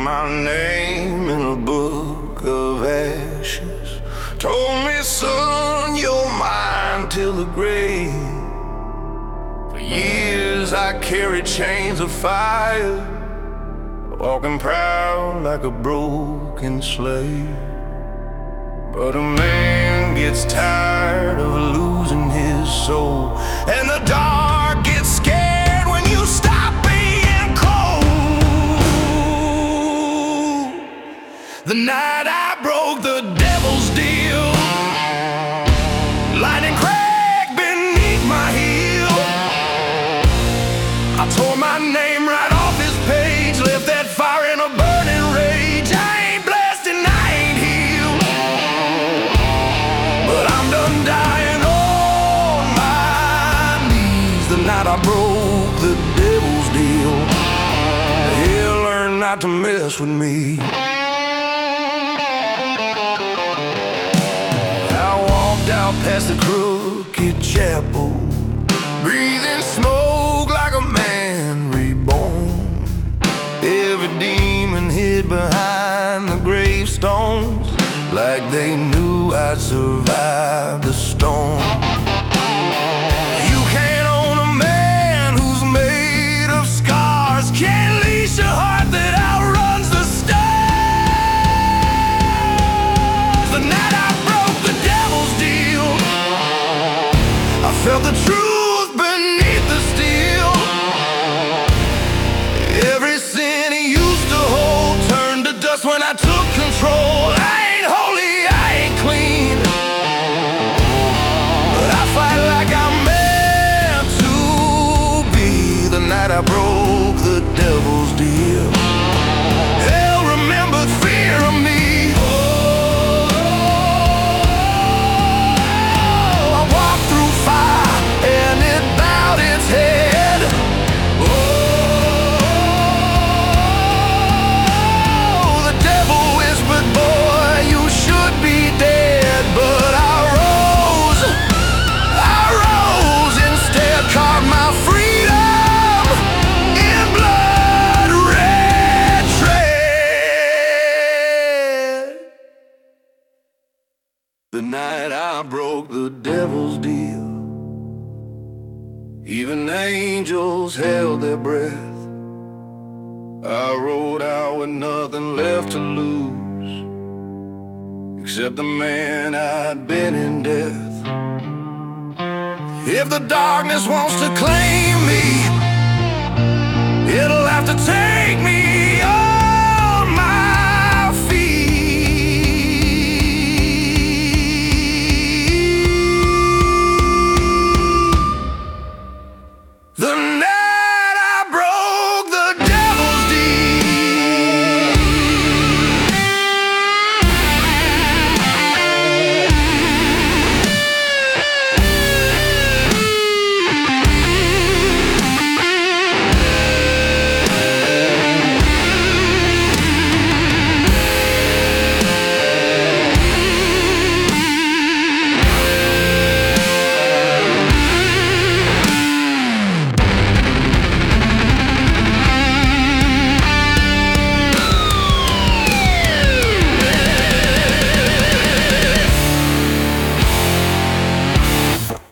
my name in a book of ashes. Told me, son, you're mine till the grave. For years I carried chains of fire, walking proud like a broken slave. But a man gets tired of losing his soul, and the dark gets scared when you stop being cold. The night I broke the devil's deal, lightning cracked beneath my heel. I tore my name right off his page, left that fire in a burning rage. I ain't blessed and I ain't healed, but I'm done dying on my knees. The night I broke the devil's deal, he'll learn not to mess with me. Out past the crooked chapel, breathing smoke like a man reborn. Every demon hid behind the gravestones, like they knew I'd survive the storm. You can't own a man who's made of scars, can't leash a heart that outruns the stars. The night I broke the devil's deal, I felt the truth beneath the steel. Every sin he used to hold turned to dust when I took control. I ain't holy, I ain't clean, but I fight like I'm meant to be. The night I broke the devil's deal, hell remembered fear of me. The night I broke the devil's deal, even angels held their breath. I rode out with nothing left to lose, except the man I'd been in death. If the darkness wants to claim me, it'll have to take me